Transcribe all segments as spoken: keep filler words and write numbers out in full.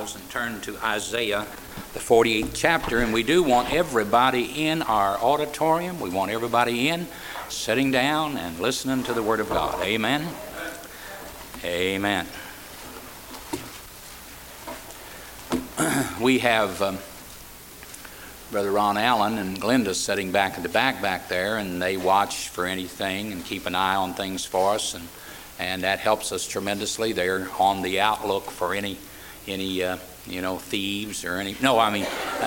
Bibles and turn to Isaiah, the forty-eighth chapter. And we do want everybody in our auditorium. We want everybody in, sitting down and listening to the Word of God. Amen. Amen. We have um, Brother Ron Allen and Glenda sitting back in the back back there, and they watch for anything and keep an eye on things for us, and and that helps us tremendously. They're on the outlook for any any uh, you know thieves or any. No, I mean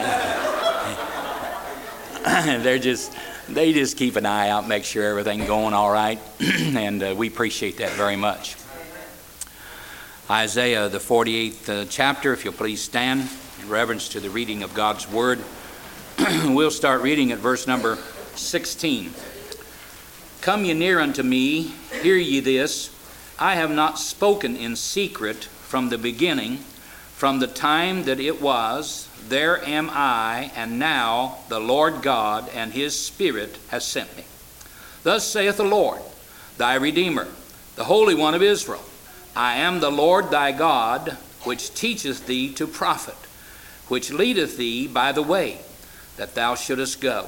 uh, they're just they just keep an eye out, make sure everything's going all right, and uh, we appreciate that very much. Isaiah, the forty-eighth uh, chapter, if you'll please stand in reverence to the reading of God's Word. We'll start reading at verse number sixteen. Come ye near unto me, hear ye this. I have not spoken in secret from the beginning, from the time that it was. There am I, and now the Lord God and his Spirit has sent me. Thus saith the Lord, thy Redeemer, the Holy One of Israel. I am the Lord thy God, which teacheth thee to profit, which leadeth thee by the way, that thou shouldest go.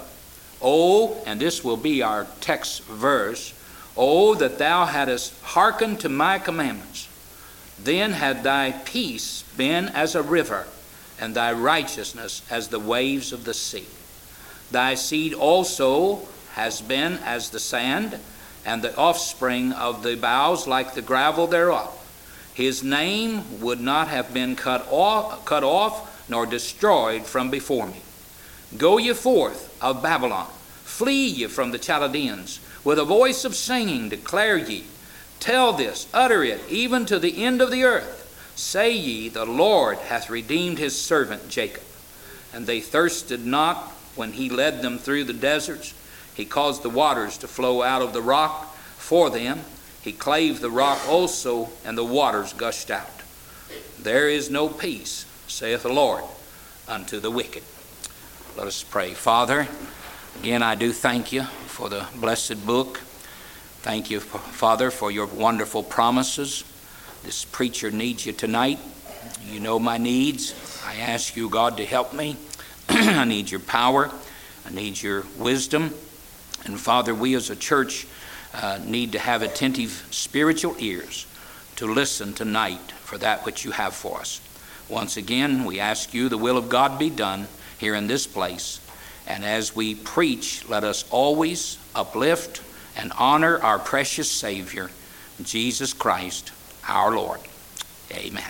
Oh, and this will be our text verse, oh, that thou hadst hearkened to my commandments. Then had thy peace been as a river, and thy righteousness as the waves of the sea. Thy seed also has been as the sand, and the offspring of the boughs like the gravel thereof. His name would not have been cut off, cut off nor destroyed from before me. Go ye forth of Babylon, flee ye from the Chaldeans. With a voice of singing declare ye, tell this, utter it, even to the end of the earth. Say ye, the Lord hath redeemed his servant Jacob. And they thirsted not when he led them through the deserts. He caused the waters to flow out of the rock for them. He clave the rock also, and the waters gushed out. There is no peace, saith the Lord, unto the wicked. Let us pray. Father, again, I do thank you for the blessed book. Thank you, Father, for your wonderful promises. This preacher needs you tonight. You know my needs. I ask you, God, to help me. I need your power. I need your wisdom. And Father, we as a church uh, need to have attentive spiritual ears to listen tonight for that which you have for us. Once again, we ask you, the will of God be done here in this place. And as we preach, let us always uplift and honor our precious Savior, Jesus Christ, our Lord. Amen.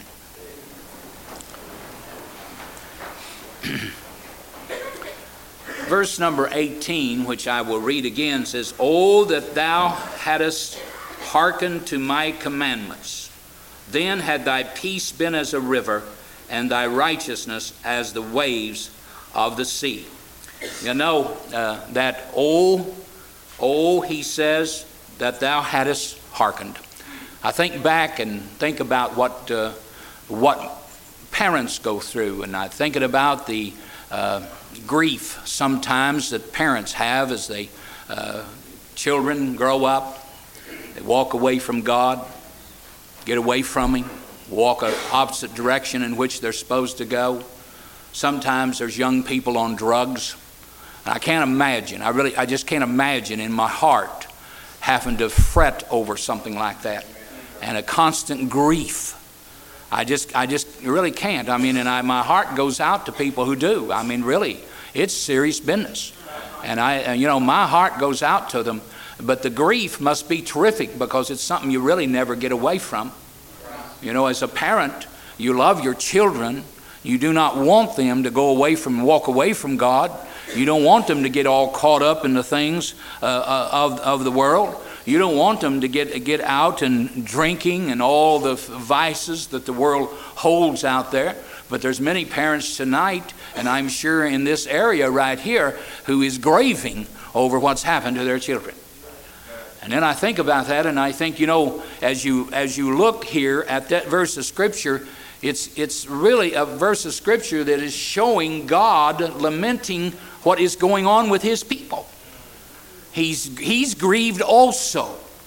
Verse number eighteen, which I will read again, says, Oh, that thou hadst hearkened to my commandments. Then had thy peace been as a river, and thy righteousness as the waves of the sea. You know, uh, that, oh, oh, he says, that thou hadst hearkened. I think back and think about what uh, what parents go through, and I'm thinking about the uh, grief sometimes that parents have as they uh, children grow up. They walk away from God, get away from him, walk an opposite direction in which they're supposed to go. Sometimes there's young people on drugs. And I can't imagine, I really, I just can't imagine in my heart having to fret over something like that. And a constant grief. I just, I just really can't. I mean, and I, my heart goes out to people who do. I mean, really, it's serious business. And I, you know, my heart goes out to them. But the grief must be terrific because it's something you really never get away from. You know, as a parent, you love your children. You do not want them to go away from, walk away from God. You don't want them to get all caught up in the things uh, uh, of, of the world. You don't want them to get, get out and drinking and all the vices that the world holds out there. But there's many parents tonight, and I'm sure in this area right here, who is grieving over what's happened to their children. And then I think about that, and I think, you know, as you as you look here at that verse of Scripture, it's it's really a verse of Scripture that is showing God lamenting what is going on with his people. He's he's grieved also.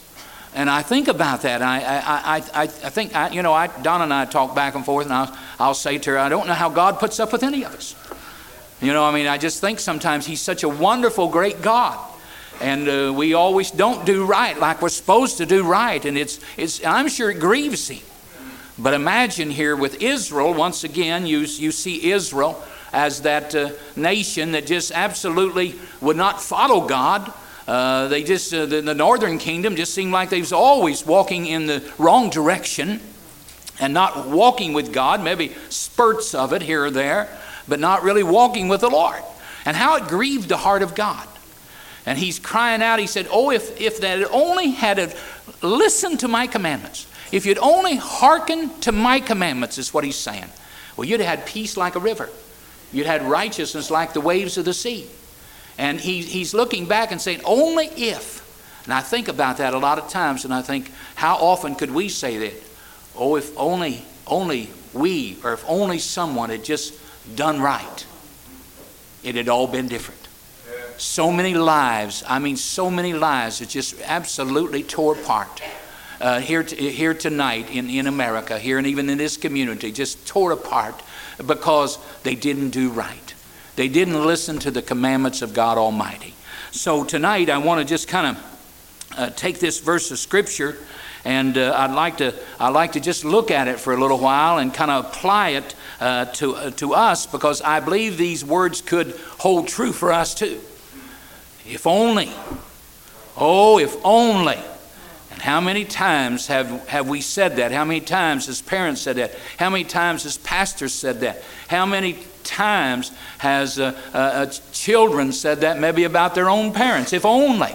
And I think about that. I, I, I, I, I think, I, you know, I, Donna and I talk back and forth, and I'll, I'll say to her, I don't know how God puts up with any of us. You know, I mean, I just think sometimes He's such a wonderful, great God. And uh, we always don't do right like we're supposed to do right. And it's, it's, I'm sure it grieves Him. But imagine here with Israel, once again, you, you see Israel as that uh, nation that just absolutely would not follow God. Uh, they just, uh, the, the northern kingdom just seemed like they was always walking in the wrong direction and not walking with God, maybe spurts of it here or there, but not really walking with the Lord. And how it grieved the heart of God. And He's crying out, He said, oh, if, if that only had listened to my commandments, if you'd only hearkened to my commandments, is what He's saying. Well, you'd have had peace like a river. You'd had righteousness like the waves of the sea. And he, he's looking back and saying, only if. And I think about that a lot of times, and I think, how often could we say that? Oh, if only, only we, or if only someone had just done right, it had all been different. So many lives, I mean so many lives that just absolutely tore apart. Uh, here, t- here tonight in, in America, here and even in this community, just tore apart because they didn't do right. They didn't listen to the commandments of God Almighty. So tonight I want to just kind of uh, take this verse of Scripture, and uh, I'd like to I'd like to just look at it for a little while and kind of apply it uh, to uh, to us, because I believe these words could hold true for us too. If only, oh, if only. And how many times have, have we said that? How many times has parents said that? How many times has pastors said that? How many times has uh, uh, children said that maybe about their own parents? If only.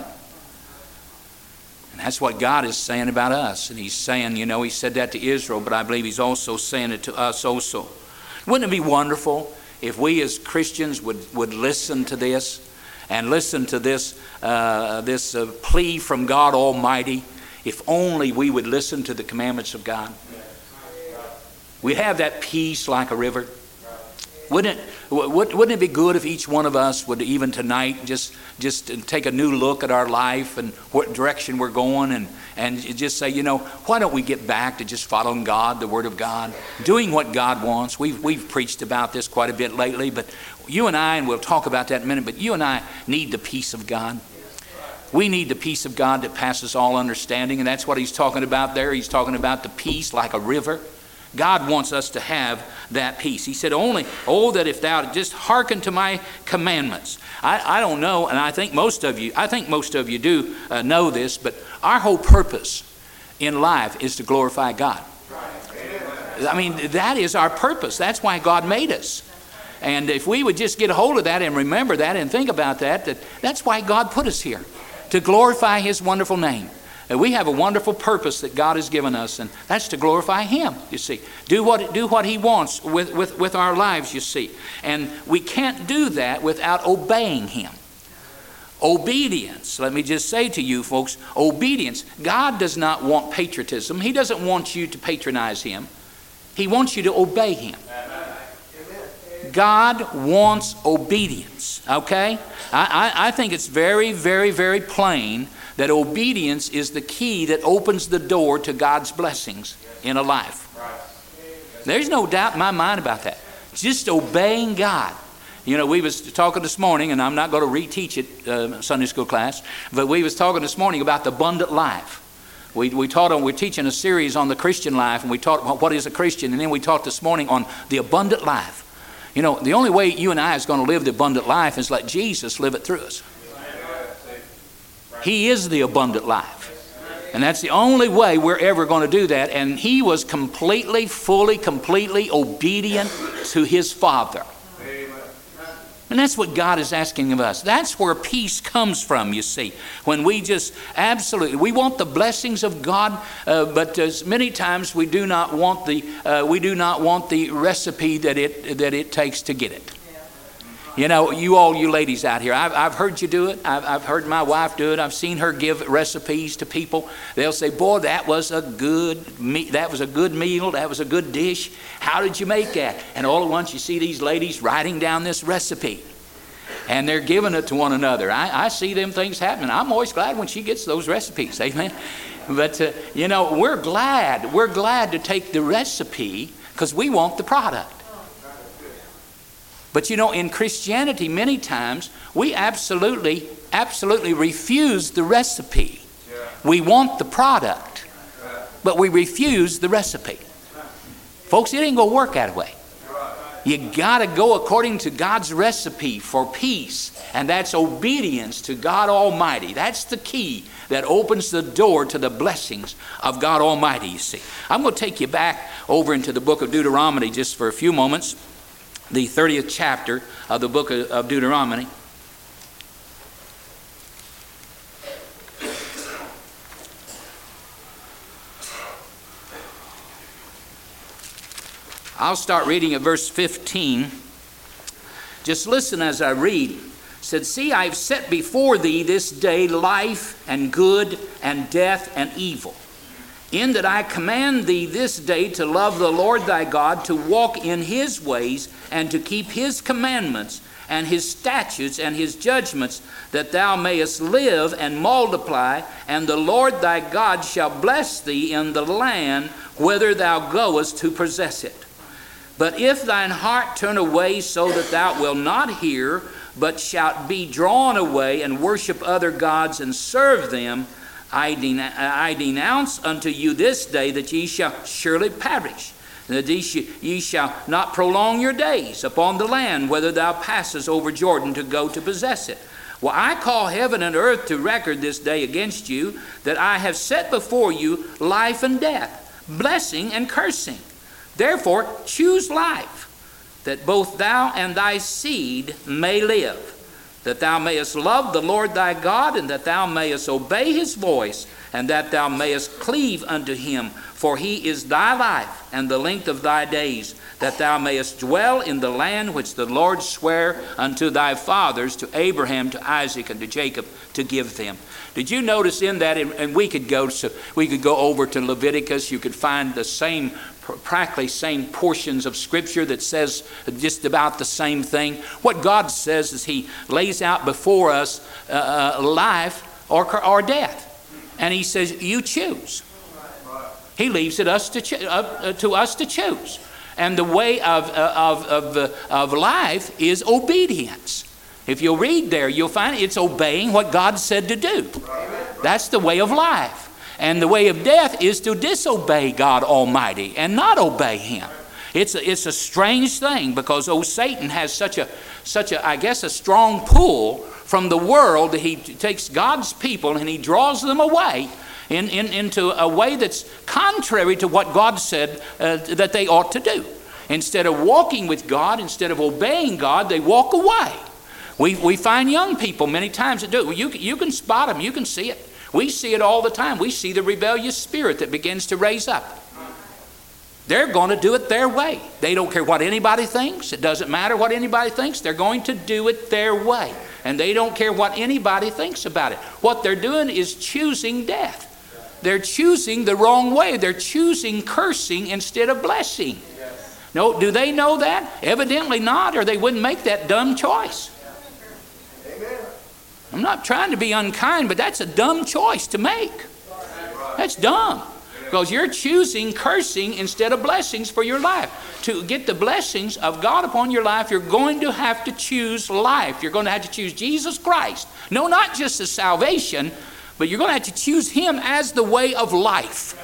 And that's what God is saying about us. And He's saying, you know, He said that to Israel, but I believe He's also saying it to us also. Wouldn't it be wonderful if we as Christians would, would listen to this and listen to this, uh, this uh, plea from God Almighty? If only we would listen to the commandments of God. We'd have that peace like a river. Wouldn't it, wouldn't it be good if each one of us would even tonight just, just take a new look at our life and what direction we're going, and, and just say, you know, why don't we get back to just following God, the Word of God, doing what God wants. We've, we've preached about this quite a bit lately, but you and I, and we'll talk about that in a minute, but you and I need the peace of God. We need the peace of God that passes all understanding, and that's what He's talking about there. He's talking about the peace like a river. God wants us to have that peace. He said, only, oh, that if thou just hearken to my commandments. I, I don't know, and I think most of you, I think most of you do uh, know this, but our whole purpose in life is to glorify God. I mean, that is our purpose. That's why God made us. And if we would just get a hold of that and remember that and think about that, that that's why God put us here, to glorify His wonderful name. And we have a wonderful purpose that God has given us, and that's to glorify Him, you see. Do what, do what He wants with, with, with our lives, you see. And we can't do that without obeying Him. Obedience, let me just say to you folks, obedience. God does not want patriotism. He doesn't want you to patronize Him. He wants you to obey Him. God wants obedience, okay? I, I, I think it's very, very, very plain that obedience is the key that opens the door to God's blessings in a life. There's no doubt in my mind about that. Just obeying God. You know, we was talking this morning, and I'm not going to reteach it, uh, Sunday school class, but we was talking this morning about the abundant life. We, we taught on, we're teaching a series on the Christian life, and we taught what is a Christian, and then we taught this morning on the abundant life. You know, the only way you and I is going to live the abundant life is let Jesus live it through us. He is the abundant life. And that's the only way we're ever going to do that. And He was completely, fully, completely obedient to His Father. And that's what God is asking of us. That's where peace comes from, you see. When we just absolutely, we want the blessings of God, uh, but as many times we do not want the uh, we do not want the recipe that it that it takes to get it. You know, you all you ladies out here, I've, I've heard you do it. I've, I've heard my wife do it. I've seen her give recipes to people. They'll say, boy, that was a good me- that was a good meal. That was a good dish. How did you make that? And all at once you see these ladies writing down this recipe. And they're giving it to one another. I, I see them things happening. I'm always glad when she gets those recipes. Amen. But, uh, you know, we're glad. We're glad to take the recipe because we want the product. But, you know, in Christianity, many times, we absolutely, absolutely refuse the recipe. We want the product, but we refuse the recipe. Folks, it ain't going to work that way. You got to go according to God's recipe for peace, and that's obedience to God Almighty. That's the key that opens the door to the blessings of God Almighty, you see. I'm going to take you back over into the book of Deuteronomy just for a few moments, the thirtieth chapter of the book of Deuteronomy. I'll start reading at verse fifteen. Just listen as I read. It said, "See, I've set before thee this day life and good and death and evil. In that I command thee this day to love the Lord thy God, to walk in his ways, and to keep his commandments and his statutes and his judgments, that thou mayest live and multiply, and the Lord thy God shall bless thee in the land whither thou goest to possess it. But if thine heart turn away so that thou wilt not hear, but shalt be drawn away and worship other gods and serve them, I, den- I denounce unto you this day that ye shall surely perish, that ye, sh- ye shall not prolong your days upon the land whither thou passest over Jordan to go to possess it. Well, I call heaven and earth to record this day against you, that I have set before you life and death, blessing and cursing. Therefore, choose life, that both thou and thy seed may live, that thou mayest love the Lord thy God, and that thou mayest obey his voice, and that thou mayest cleave unto him. For he is thy life and the length of thy days, that thou mayest dwell in the land which the Lord sware unto thy fathers, to Abraham, to Isaac, and to Jacob, to give them." Did you notice in that, and we could go so we could go over to Leviticus, you could find the same, practically same portions of Scripture that says just about the same thing. What God says is he lays out before us uh, life or, or death. And he says, you choose. He leaves it us to, cho- uh, to us to choose. And the way of, uh, of, of, uh, of life is obedience. If you'll read there, you'll find it's obeying what God said to do. That's the way of life. And the way of death is to disobey God Almighty and not obey him. It's a, it's a strange thing, because oh, Satan has such a, such a, I guess, a strong pull from the world that he takes God's people and he draws them away in, in, into a way that's contrary to what God said uh, that they ought to do. Instead of walking with God, instead of obeying God, they walk away. We, we find young people many times that do it. You, you can spot them. You can see it. We see it all the time. We see the rebellious spirit that begins to raise up. They're going to do it their way. They don't care what anybody thinks. It doesn't matter what anybody thinks. They're going to do it their way. And they don't care what anybody thinks about it. What they're doing is choosing death. They're choosing the wrong way. They're choosing cursing instead of blessing. No, do they know that? Evidently not, or they wouldn't make that dumb choice. I'm not trying to be unkind, but that's a dumb choice to make. That's dumb. Because you're choosing cursing instead of blessings for your life. To get the blessings of God upon your life, you're going to have to choose life. You're going to have to choose Jesus Christ. No, not just the salvation, but you're going to have to choose him as the way of life.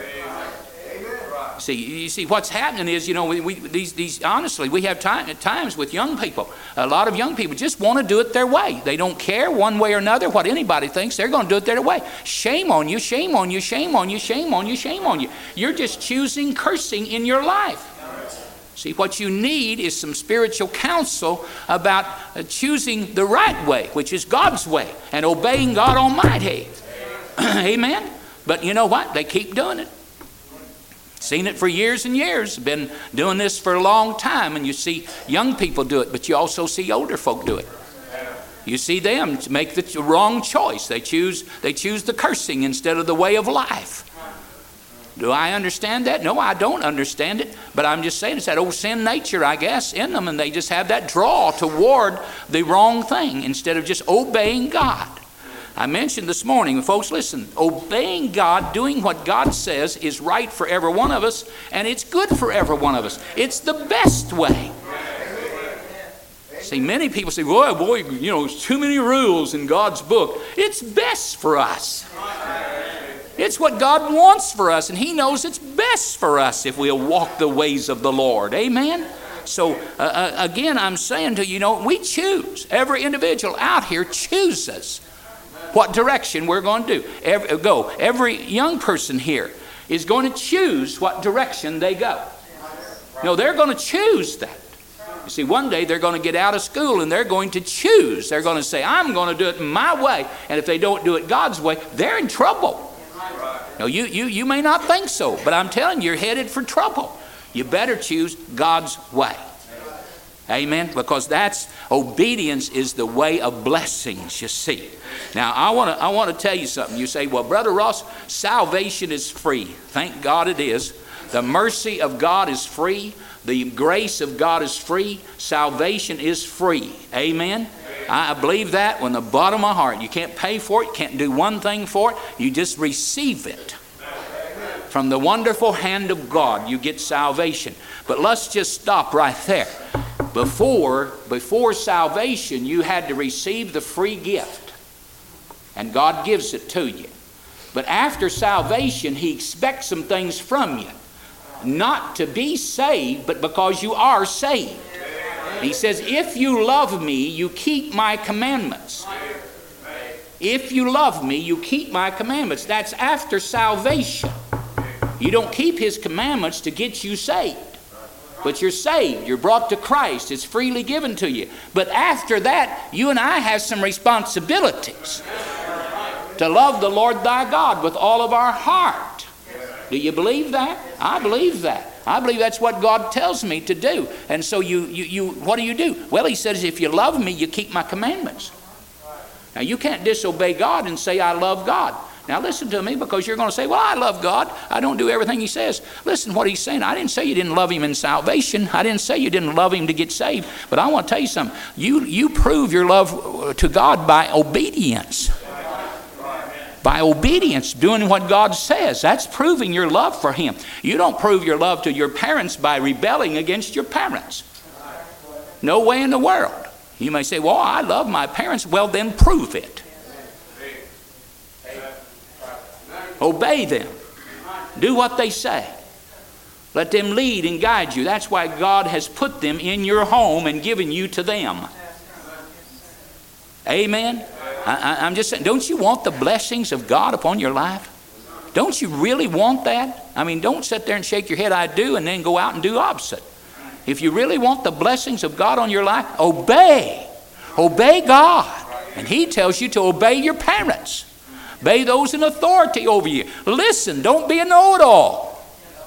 See, you see, what's happening is, you know, we, we these these honestly, we have time at times with young people. A lot of young people just want to do it their way. They don't care one way or another what anybody thinks. They're going to do it their way. Shame on you! Shame on you! Shame on you! Shame on you! Shame on you! You're just choosing cursing in your life. See, what you need is some spiritual counsel about uh, choosing the right way, which is God's way, and obeying God Almighty. Amen. But you know what? They keep doing it. Seen it for years and years. Been doing this for a long time, and you see young people do it, but you also see older folk do it. You see them make the wrong choice. They choose they choose the cursing instead of the way of life. Do I understand that? No, I don't understand it, but I'm just saying it's that old sin nature, I guess, in them, and they just have that draw toward the wrong thing instead of just obeying God. I mentioned this morning, folks, listen, obeying God, doing what God says is right for every one of us, and it's good for every one of us. It's the best way. See, many people say, boy, boy, you know, there's too many rules in God's book. It's best for us. It's what God wants for us, and He knows it's best for us if we'll walk the ways of the Lord. Amen? So, uh, again, I'm saying to you, you know, we choose. Every individual out here chooses what direction we're going to do. Every, go. Every young person here is going to choose what direction they go. No, they're going to choose that. You see, one day they're going to get out of school and they're going to choose. They're going to say, I'm going to do it my way. And if they don't do it God's way, they're in trouble. Now, you, you, you may not think so, but I'm telling you, you're headed for trouble. You better choose God's way. Amen? Because that's, obedience is the way of blessings, you see. Now, I want to I want to tell you something. You say, well, Brother Ross, salvation is free. Thank God it is. The mercy of God is free. The grace of God is free. Salvation is free. Amen? I believe that from the bottom of my heart. You can't pay for it. You can't do one thing for it. You just receive it. From the wonderful hand of God, you get salvation. But let's just stop right there. Before, before salvation, you had to receive the free gift. And God gives it to you. But after salvation, He expects some things from you. Not to be saved, but because you are saved. He says, if you love me, you keep my commandments. If you love me, you keep my commandments. That's after salvation. You don't keep His commandments to get you saved. But you're saved. You're brought to Christ. It's freely given to you. But after that, you and I have some responsibilities. To love the Lord thy God with all of our heart. Do you believe that? I believe that. I believe that's what God tells me to do. And so you, you, you, what do you do? Well, He says, if you love me, you keep my commandments. Now, you can't disobey God and say, I love God. Now, listen to me, because you're going to say, well, I love God. I don't do everything He says. Listen what He's saying. I didn't say you didn't love Him in salvation. I didn't say you didn't love Him to get saved. But I want to tell you something. You, you prove your love to God by obedience. By obedience, doing what God says. That's proving your love for Him. You don't prove your love to your parents by rebelling against your parents. No way in the world. You may say, well, I love my parents. Well, then prove it. Obey them. Do what they say. Let them lead and guide you. That's why God has put them in your home and given you to them. Amen? I, I'm just saying, don't you want the blessings of God upon your life? Don't you really want that? I mean, don't sit there and shake your head, I do, and then go out and do opposite. If you really want the blessings of God on your life, obey. Obey God. And He tells you to obey your parents. Obey those in authority over you. Listen, don't be a know-it-all.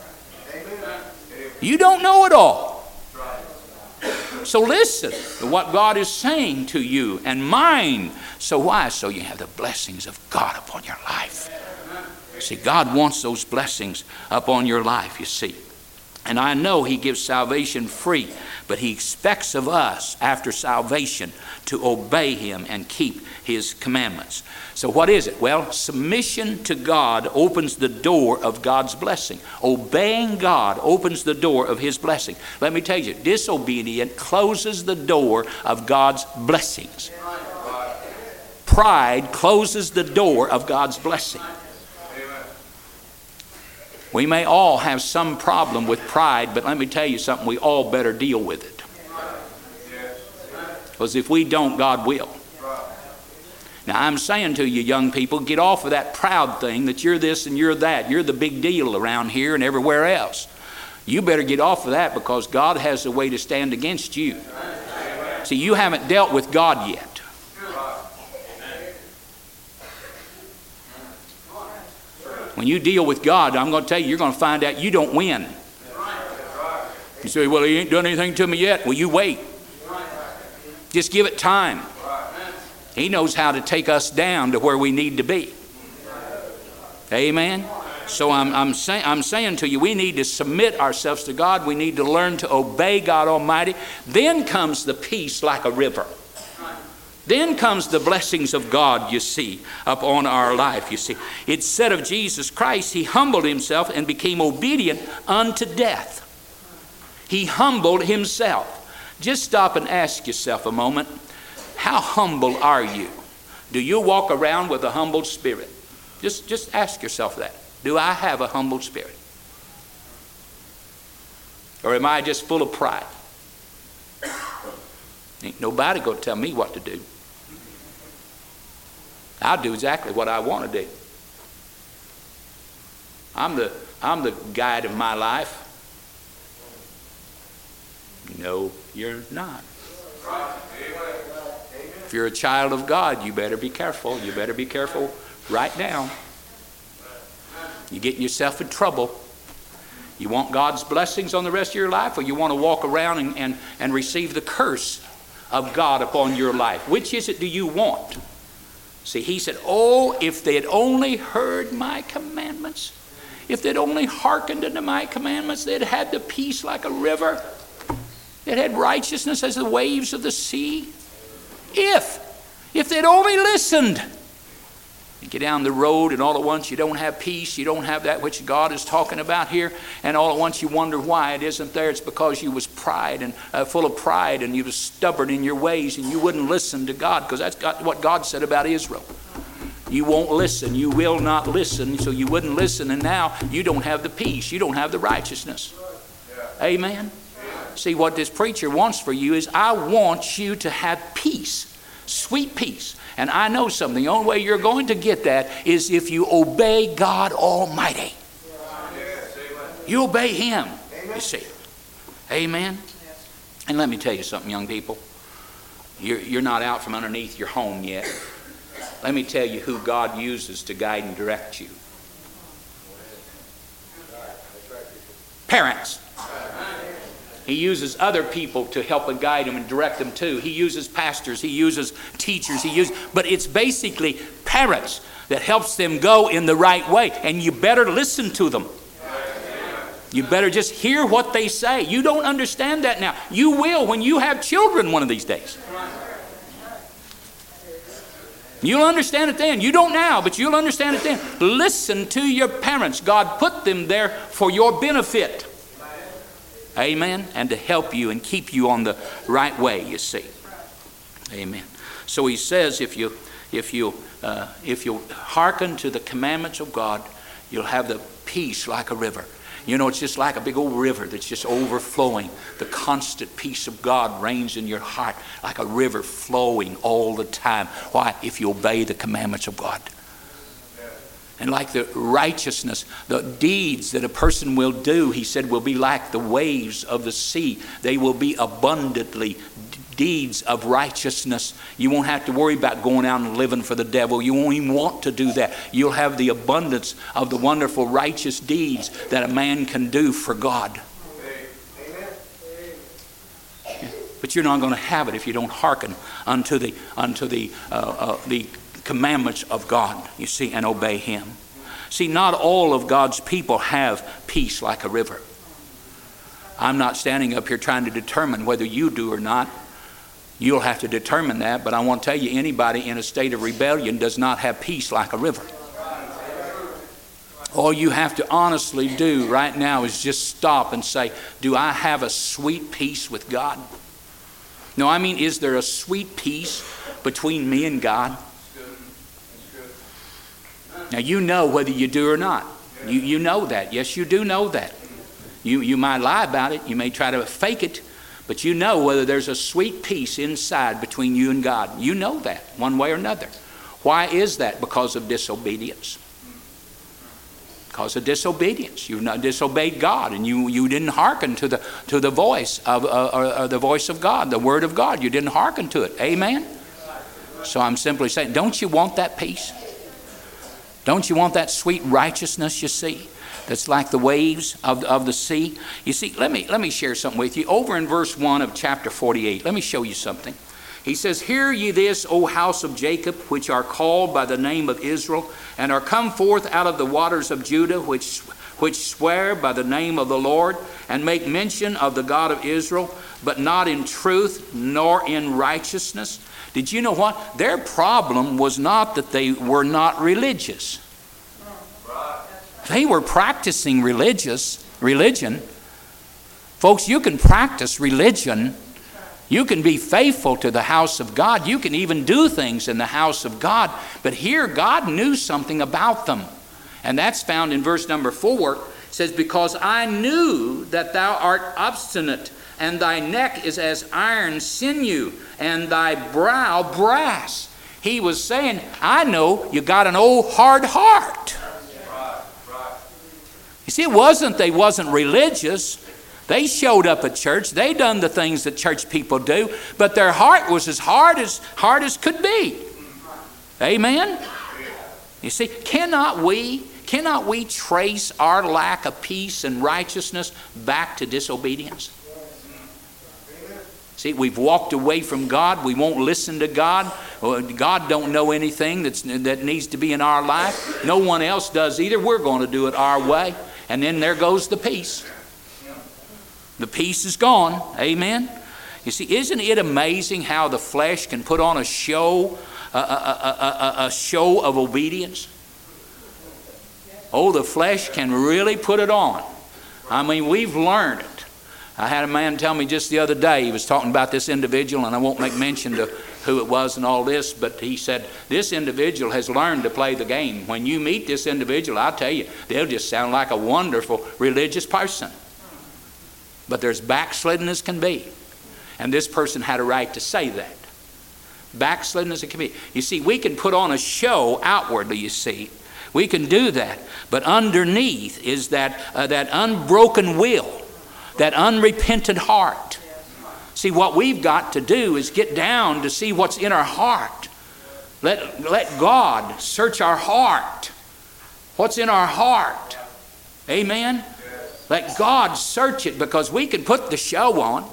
You don't know it all. So listen to what God is saying to you and mind. So why? So you have the blessings of God upon your life. See, God wants those blessings upon your life, you see. And I know He gives salvation free, but He expects of us after salvation to obey Him and keep His commandments. So what is it? Well, submission to God opens the door of God's blessing. Obeying God opens the door of His blessing. Let me tell you, disobedience closes the door of God's blessings. Pride closes the door of God's blessing. We may all have some problem with pride, but let me tell you something, we all better deal with it. Because if we don't, God will. Now, I'm saying to you, young people, get off of that proud thing that you're this and you're that. You're the big deal around here and everywhere else. You better get off of that, because God has a way to stand against you. See, you haven't dealt with God yet. When you deal with God, I'm going to tell you, you're going to find out you don't win. You say, well, He ain't done anything to me yet. Well, you wait. Just give it time. He knows how to take us down to where we need to be. Amen? So I'm, I'm, say, I'm saying to you, we need to submit ourselves to God. We need to learn to obey God Almighty. Then comes the peace like a river. Then comes the blessings of God, you see, upon our life, you see. It said of Jesus Christ, he humbled himself and became obedient unto death. He humbled himself. Just stop and ask yourself a moment, how humble are you? Do you walk around with a humbled spirit? Just, just ask yourself that. Do I have a humbled spirit? Or am I just full of pride? Ain't nobody going to tell me what to do. I'll do exactly what I want to do. I'm the, I'm the guide of my life. No, you're not. If you're a child of God, you better be careful. You better be careful right now. You're getting yourself in trouble. You want God's blessings on the rest of your life, or you want to walk around and, and, and receive the curse of God upon your life? Which is it do you want? See, he said, oh, if they had only heard my commandments, if they'd only hearkened unto my commandments, they'd had the peace like a river. They'd had righteousness as the waves of the sea. If, if they'd only listened. You get down the road and all at once you don't have peace. You don't have that which God is talking about here. And all at once you wonder why it isn't there. It's because you was pride and uh, full of pride, and you was stubborn in your ways, and you wouldn't listen to God, because that's got what God said about Israel. You won't listen. You will not listen. So you wouldn't listen, and now you don't have the peace. You don't have the righteousness. Amen. See, what this preacher wants for you is, I want you to have peace, sweet peace. And I know something. The only way you're going to get that is if you obey God Almighty. You obey him, you see. Amen. And let me tell you something, young people. You're, you're not out from underneath your home yet. Let me tell you who God uses to guide and direct you. Parents. He uses other people to help and guide them and direct them too. He uses pastors, he uses teachers, he uses, but it's basically parents that helps them go in the right way. And you better listen to them. You better just hear what they say. You don't understand that now. You will when you have children one of these days. You'll understand it then. You don't now, but you'll understand it then. Listen to your parents. God put them there for your benefit. Amen. And to help you and keep you on the right way, you see. Amen. So he says, if you if you uh, if you hearken to the commandments of God, you'll have the peace like a river. You know, it's just like a big old river that's just overflowing. The constant peace of God reigns in your heart like a river flowing all the time. Why? If you obey the commandments of God. And like the righteousness, the deeds that a person will do, he said, will be like the waves of the sea. They will be abundantly deeds of righteousness. You won't have to worry about going out and living for the devil. You won't even want to do that. You'll have the abundance of the wonderful righteous deeds that a man can do for God. Amen. But you're not going to have it if you don't hearken unto the unto the uh, uh, the commandments of God, you see, and obey him. See, not all of God's people have peace like a river. I'm not standing up here trying to determine whether you do or not. You'll have to determine that, but I want to tell you, anybody in a state of rebellion does not have peace like a river. All you have to honestly do right now is just stop and say, do I have a sweet peace with God? No, I mean, is there a sweet peace between me and God? Now, you know whether you do or not. You, you know that. Yes, you do know that. You, you might lie about it. You may try to fake it. But you know whether there's a sweet peace inside between you and God. You know that one way or another. Why is that? Because of disobedience. Because of disobedience. You've not disobeyed God, and you, you didn't hearken to the, to the voice of uh, or, or the voice of God, the word of God. You didn't hearken to it. Amen? So I'm simply saying, don't you want that peace? Don't you want that sweet righteousness, you see, that's like the waves of, of the sea? You see, let me, let me share something with you. Over in verse one of chapter forty-eight, let me show you something. He says, hear ye this, O house of Jacob, which are called by the name of Israel, and are come forth out of the waters of Judah, which, which swear by the name of the Lord, and make mention of the God of Israel. but not in truth nor in righteousness. Did you know what? Their problem was not that they were not religious. They were practicing religious religion. Folks, you can practice religion. You can be faithful to the house of God. You can even do things in the house of God. But here God knew something about them. And that's found in verse number four. It says, because I knew that thou art obstinate, and thy neck is as iron sinew, and thy brow brass. He was saying, I know you got an old hard heart. You see, it wasn't they wasn't religious. They showed up at church. They done the things that church people do, but their heart was as hard as hard as could be. Amen? You see, cannot we, cannot we trace our lack of peace and righteousness back to disobedience? See, we've walked away from God. We won't listen to God. God don't know anything that's, that needs to be in our life. No one else does either. We're going to do it our way. And then there goes the peace. The peace is gone. Amen? You see, isn't it amazing how the flesh can put on a show, a, a, a, a, a show of obedience? Oh, the flesh can really put it on. I mean, we've learned it. I had a man tell me just the other day, he was talking about this individual, and I won't make mention to who it was and all this, but he said, this individual has learned to play the game. When you meet this individual, I'll tell you, they'll just sound like a wonderful religious person. But they're as backslidden as can be. And this person had a right to say that. Backslidden as it can be. You see, we can put on a show outwardly, you see. We can do that. But underneath is that, uh, that unbroken will. That unrepentant heart. See, what we've got to do is get down to see what's in our heart. Let, let God search our heart. What's in our heart? Amen? Let God search it, because we can put the show on.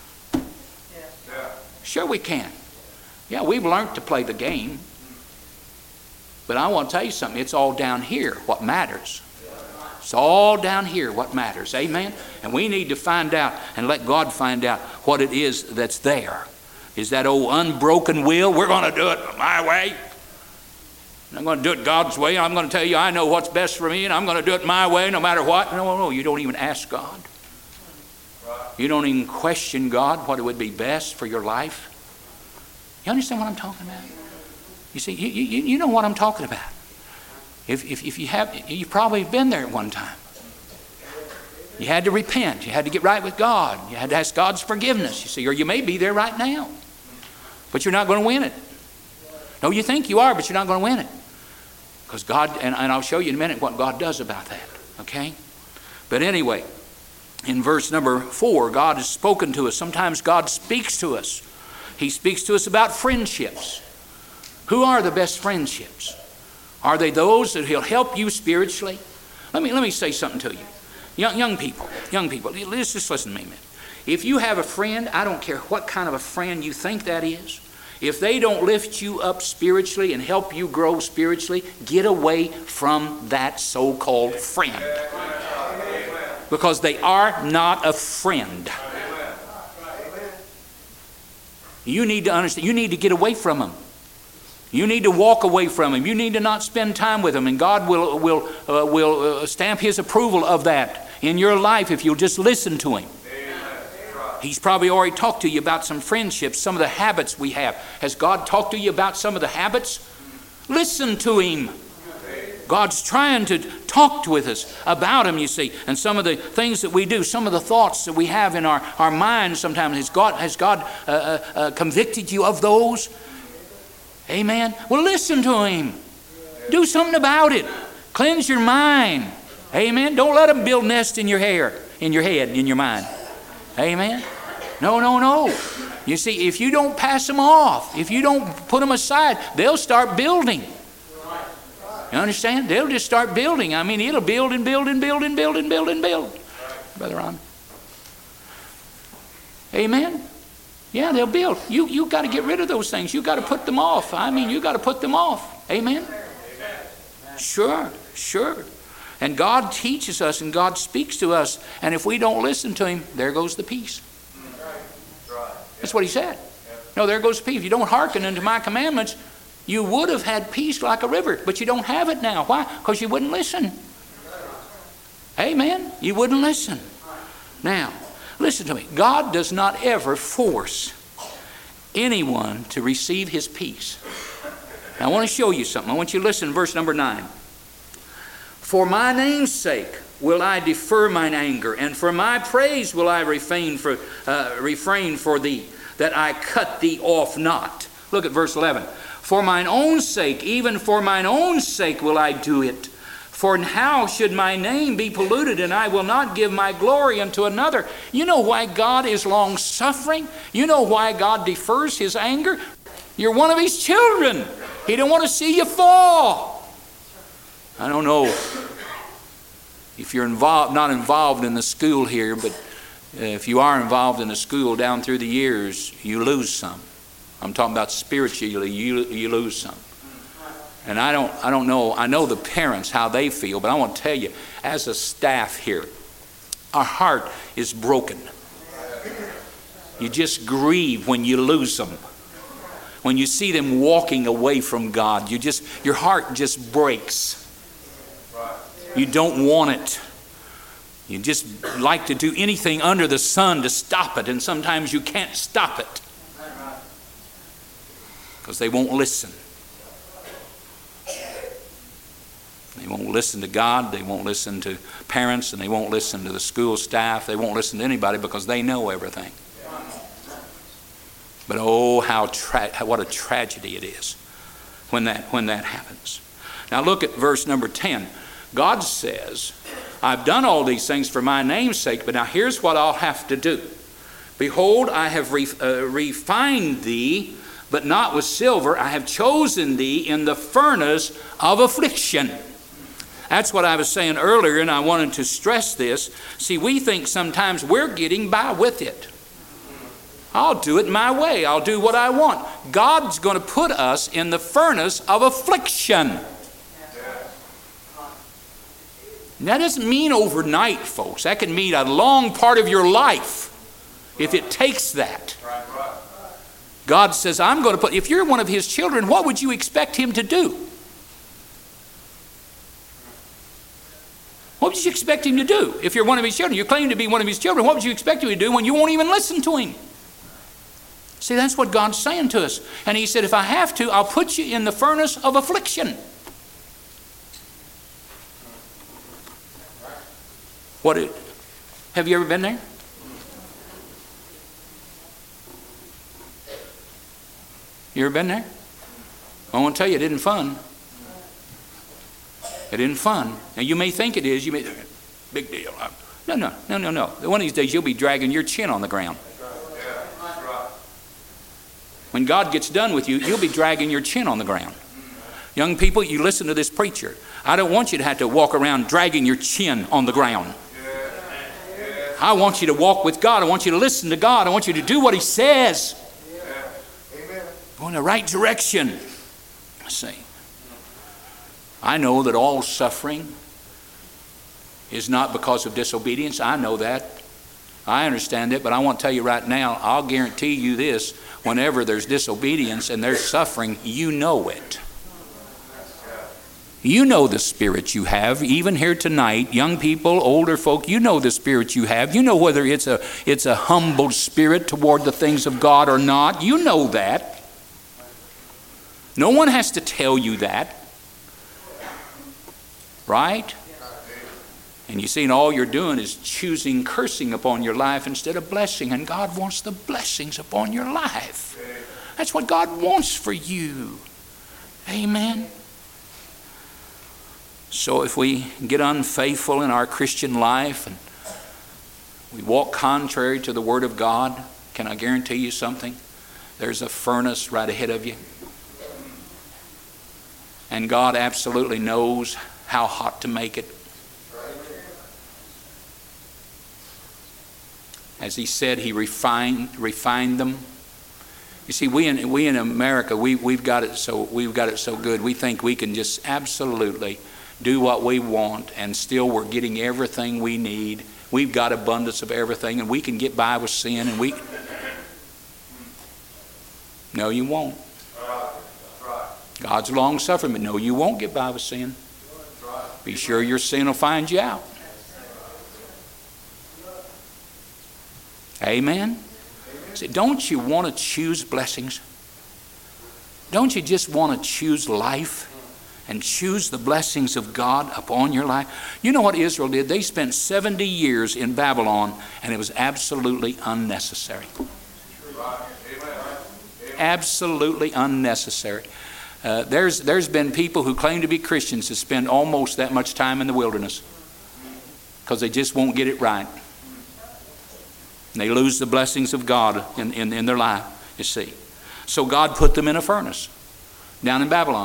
Sure we can. Yeah, we've learned to play the game. But I want to tell you something. It's all down here what matters. It's all down here what matters. Amen? And we need to find out and let God find out what it is that's there. Is that old unbroken will? We're going to do it my way. I'm going to do it God's way. I'm going to tell you I know what's best for me, and I'm going to do it my way no matter what. No, no, no. You don't even ask God. You don't even question God what it would be best for your life. You understand what I'm talking about? You see, you, you, you know what I'm talking about. If, if, if you have, you've probably been there at one time. You had to repent. You had to get right with God. You had to ask God's forgiveness, you see, or you may be there right now. But you're not going to win it. No, you think you are, but you're not going to win it. Because God, and, and I'll show you in a minute what God does about that, okay? But anyway, in verse number four, God has spoken to us. Sometimes God speaks to us. He speaks to us about friendships. Who are the best friendships? Are they those that He'll help you spiritually? Let me, let me say something to you. Young, young people, young people, let's just listen to me a minute. If you have a friend, I don't care what kind of a friend you think that is, if they don't lift you up spiritually and help you grow spiritually, get away from that so-called friend. Because they are not a friend. You need to understand, you need to get away from them. You need to walk away from him. You need to not spend time with him. And God will, will, uh, will uh, stamp His approval of that in your life if you'll just listen to Him. He's probably already talked to you about some friendships, some of the habits we have. Has God talked to you about some of the habits? Listen to Him. God's trying to talk with us about Him, you see. And some of the things that we do, some of the thoughts that we have in our, our minds sometimes, has God, has God uh, uh, uh, convicted you of those? Amen. Well, listen to Him. Do something about it. Cleanse your mind. Amen. Don't let them build nests in your hair, in your head, in your mind. Amen. No, no, no. You see, if you don't pass them off, if you don't put them aside, they'll start building. You understand? They'll just start building. I mean, it'll build and build and build and build and build and build. Brother Ron. Amen. Yeah, they'll build. You you got to get rid of those things. You got to put them off. I mean, you got to put them off. Amen? Sure, sure. And God teaches us and God speaks to us. And if we don't listen to Him, there goes the peace. That's what he said. No, there goes peace. If you don't hearken unto my commandments, you would have had peace like a river, but you don't have it now. Why? Because you wouldn't listen. Amen? You wouldn't listen. Now, listen to me. God does not ever force anyone to receive his peace. Now, I want to show you something. I want you to listen to verse number nine. For my name's sake will I defer mine anger, and for my praise will I refrain for, uh, refrain for thee, that I cut thee off not. Look at verse eleven. For mine own sake, even for mine own sake will I do it. For how should my name be polluted, and I will not give my glory unto another? You know why God is long-suffering? You know why God defers his anger? You're one of his children. He don't want to see you fall. I don't know if you're involved, not involved in the school here, but if you are involved in the school down through the years, you lose some. I'm talking about spiritually, you, you lose some. And I don't, I don't know, I know the parents, how they feel, but I want to tell you, as a staff here, our heart is broken. You just grieve when you lose them. When you see them walking away from God, you just, your heart just breaks. You don't want it. You just like to do anything under the sun to stop it, and sometimes you can't stop it. Because they won't listen. They won't listen to God, they won't listen to parents, and they won't listen to the school staff. They won't listen to anybody because they know everything. But oh, how tra- what a tragedy it is when that, when that happens. Now look at verse number ten. God says, I've done all these things for my name's sake, but now here's what I'll have to do. Behold, I have re- uh, refined thee, but not with silver. I have chosen thee in the furnace of affliction. That's what I was saying earlier, and I wanted to stress this. See, we think sometimes we're getting by with it. I'll do it my way. I'll do what I want. God's going to put us in the furnace of affliction. And that doesn't mean overnight, folks. That can mean a long part of your life if it takes that. God says, I'm going to put, if you're one of his children, what would you expect him to do? What would you expect him to do? If you're one of his children, you claim to be one of his children, what would you expect him to do when you won't even listen to him? See, that's what God's saying to us. And he said, if I have to, I'll put you in the furnace of affliction. What? It, have you ever been there? You ever been there? I want to tell you, it isn't fun. It isn't fun. Now, you may think it is. You may, big deal. No, no, no, no, no. One of these days, you'll be dragging your chin on the ground. When God gets done with you, you'll be dragging your chin on the ground. Young people, you listen to this preacher. I don't want you to have to walk around dragging your chin on the ground. I want you to walk with God. I want you to listen to God. I want you to do what he says. Go in the right direction. See, I know that all suffering is not because of disobedience. I know that. I understand it, but I want to tell you right now, I'll guarantee you this, whenever there's disobedience and there's suffering, you know it. You know the spirit you have, even here tonight, young people, older folk, you know the spirit you have. You know whether it's a, it's a humbled spirit toward the things of God or not. You know that. No one has to tell you that. Right? And you see, and all you're doing is choosing cursing upon your life instead of blessing. And God wants the blessings upon your life. That's what God wants for you. Amen. So if we get unfaithful in our Christian life and we walk contrary to the Word of God, can I guarantee you something? There's a furnace right ahead of you. And God absolutely knows how hot to make it. As he said, he refined refined them. You see, we in we in America, we we've got it so we've got it so good. We think we can just absolutely do what we want, and still we're getting everything we need. We've got abundance of everything, and we can get by with sin, and we No, you won't. God's long-suffering, but no, you won't get by with sin. Be sure your sin will find you out. Amen? See, don't you want to choose blessings? Don't you just want to choose life and choose the blessings of God upon your life? You know what Israel did? They spent seventy years in Babylon, and it was absolutely unnecessary. Absolutely unnecessary. Uh, there's, there's been people who claim to be Christians who spend almost that much time in the wilderness because they just won't get it right. And they lose the blessings of God in, in, in their life, you see. So God put them in a furnace down in Babylon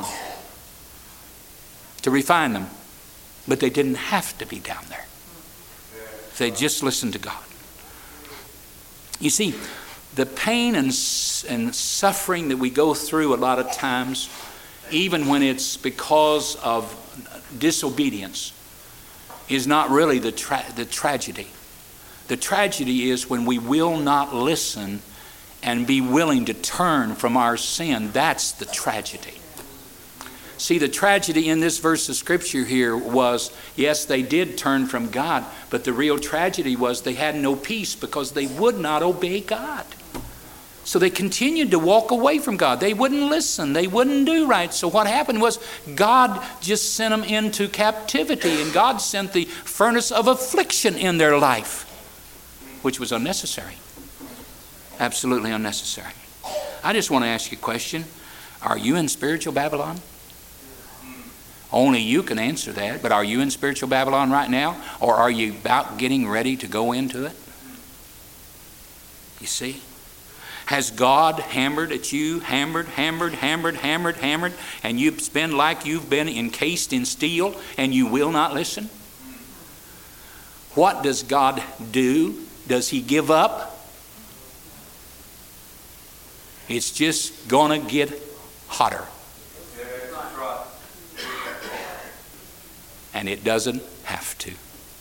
to refine them. But they didn't have to be down there. They just listened to God. You see, the pain and, and suffering that we go through a lot of times, even when it's because of disobedience, is not really the, tra- the tragedy. The tragedy is when we will not listen and be willing to turn from our sin. That's the tragedy. See, the tragedy in this verse of Scripture here was, yes, they did turn from God, but the real tragedy was they had no peace because they would not obey God. So they continued to walk away from God. They wouldn't listen. They wouldn't do right. So what happened was God just sent them into captivity, and God sent the furnace of affliction in their life, which was unnecessary. Absolutely unnecessary. I just want to ask you a question. Are you in spiritual Babylon? Only you can answer that. But are you in spiritual Babylon right now? Or are you about getting ready to go into it? You see? Has God hammered at you, hammered, hammered, hammered, hammered, hammered, and you've been like you've been encased in steel and you will not listen? What does God do? Does He give up? It's just going to get hotter. And it doesn't have to.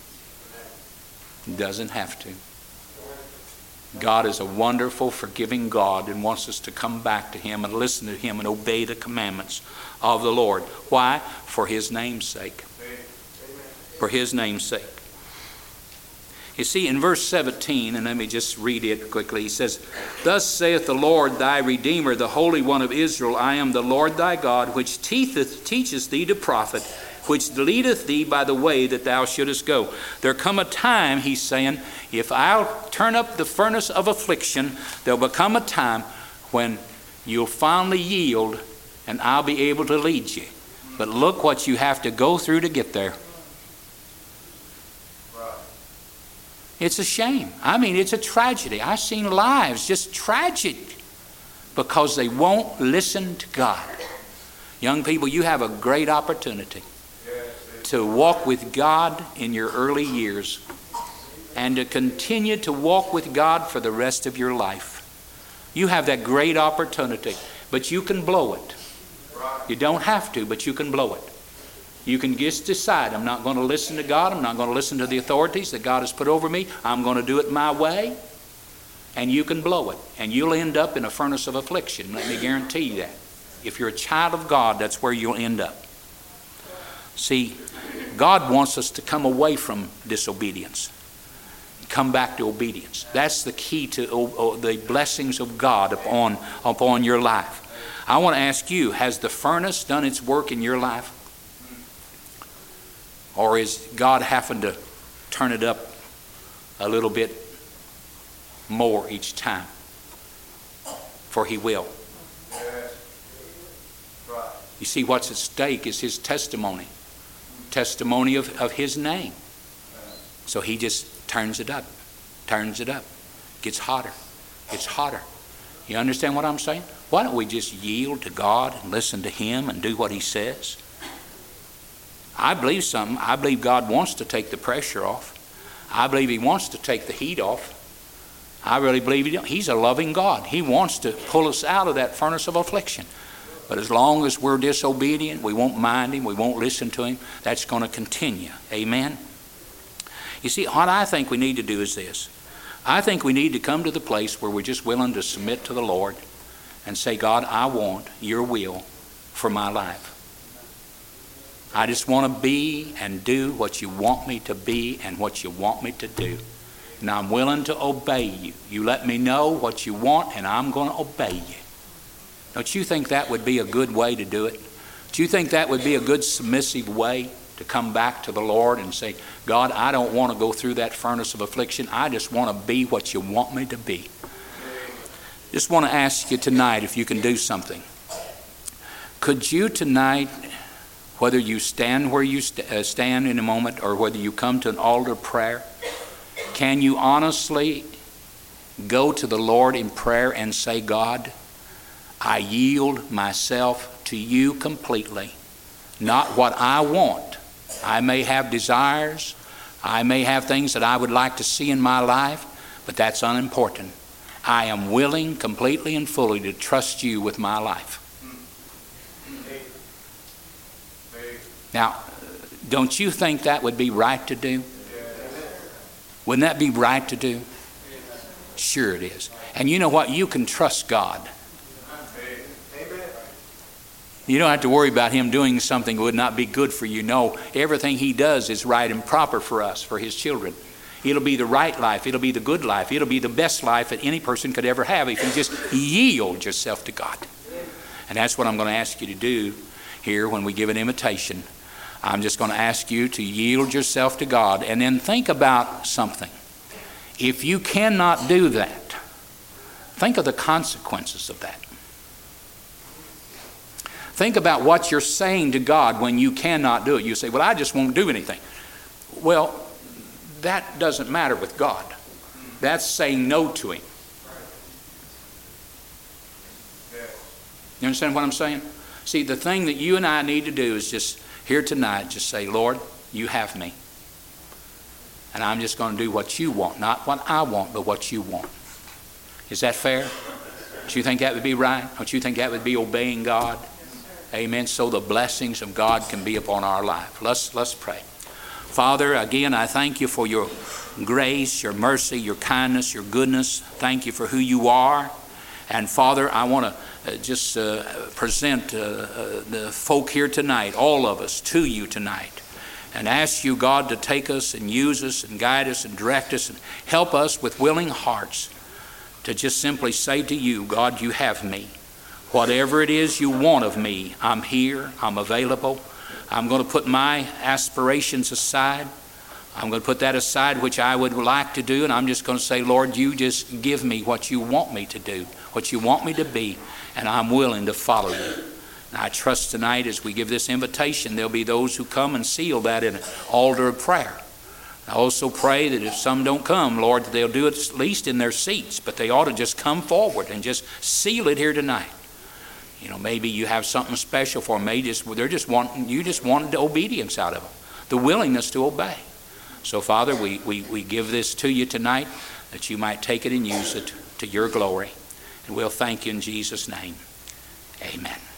It doesn't have to. God is a wonderful, forgiving God and wants us to come back to Him and listen to Him and obey the commandments of the Lord. Why? For His name's sake. For His name's sake. You see, in verse seventeen, and let me just read it quickly, he says, "Thus saith the Lord thy Redeemer, the Holy One of Israel, I am the Lord thy God, which teacheth, teacheth thee to profit, which leadeth thee by the way that thou shouldest go." There come a time, he's saying, if I'll turn up the furnace of affliction, there'll become a time when you'll finally yield and I'll be able to lead you. But look what you have to go through to get there. It's a shame. I mean, it's a tragedy. I've seen lives just tragic because they won't listen to God. Young people, you have a great opportunity to walk with God in your early years and to continue to walk with God for the rest of your life. You have that great opportunity, but you can blow it. You don't have to, but you can blow it. You can just decide, I'm not going to listen to God. I'm not going to listen to the authorities that God has put over me. I'm going to do it my way. And you can blow it. And you'll end up in a furnace of affliction. Let me guarantee you that. If you're a child of God, that's where you'll end up. See, God wants us to come away from disobedience. Come back to obedience. That's the key to oh, the blessings of God upon, upon your life. I want to ask you, has the furnace done its work in your life? Or is God having to turn it up a little bit more each time? For He will. You see, what's at stake is His testimony. Testimony of, of His name. So He just turns it up. Turns it up. Gets hotter. Gets hotter. You understand what I'm saying? Why don't we just yield to God and listen to Him and do what He says? I believe something. I believe God wants to take the pressure off. I believe He wants to take the heat off. I really believe he, He's a loving God. He wants to pull us out of that furnace of affliction. But as long as we're disobedient, we won't mind Him, we won't listen to Him, that's going to continue. Amen? You see, what I think we need to do is this. I think we need to come to the place where we're just willing to submit to the Lord and say, God, I want your will for my life. I just want to be and do what you want me to be and what you want me to do. And I'm willing to obey you. You let me know what you want, and I'm going to obey you. Don't you think that would be a good way to do it? Do you think that would be a good submissive way to come back to the Lord and say, God, I don't want to go through that furnace of affliction. I just want to be what you want me to be. Just want to ask you tonight if you can do something. Could you tonight, whether you stand where you st- uh, stand in a moment or whether you come to an altar prayer, can you honestly go to the Lord in prayer and say, God, I yield myself to you completely. Not what I want. I may have desires. I may have things that I would like to see in my life, but that's unimportant. I am willing completely and fully to trust you with my life. Now, don't you think that would be right to do? Wouldn't that be right to do? Sure it is. And you know what? You can trust God. You don't have to worry about him doing something that would not be good for you. No, everything he does is right and proper for us, for his children. It'll be the right life. It'll be the good life. It'll be the best life that any person could ever have if you just yield yourself to God. And that's what I'm going to ask you to do here when we give an invitation. I'm just going to ask you to yield yourself to God, and then think about something. If you cannot do that, think of the consequences of that. Think about what you're saying to God when you cannot do it. You say, well, I just won't do anything. Well, that doesn't matter with God. That's saying no to him. You understand what I'm saying? See, the thing that you and I need to do is just here tonight, just say, Lord, you have me. And I'm just going to do what you want. Not what I want, but what you want. Is that fair? Don't you think that would be right? Don't you think that would be obeying God? Amen. So the blessings of God can be upon our life. Let's, let's pray. Father, again, I thank you for your grace, your mercy, your kindness, your goodness. Thank you for who you are. And Father, I want to uh, just uh, present uh, uh, the folk here tonight, all of us, to you tonight. And ask you, God, to take us and use us and guide us and direct us and help us with willing hearts to just simply say to you, God, you have me. Whatever it is you want of me, I'm here, I'm available. I'm going to put my aspirations aside. I'm going to put that aside which I would like to do, and I'm just going to say, Lord, you just give me what you want me to do, what you want me to be, and I'm willing to follow you. And I trust tonight as we give this invitation, there'll be those who come and seal that in an altar of prayer. I also pray that if some don't come, Lord, that they'll do it at least in their seats, but they ought to just come forward and just seal it here tonight. You know, maybe you have something special for them. They just, they're just wanting, you just wanted the obedience out of them, the willingness to obey. So, Father, we, we, we give this to you tonight that you might take it and use it to your glory. And we'll thank you in Jesus' name. Amen.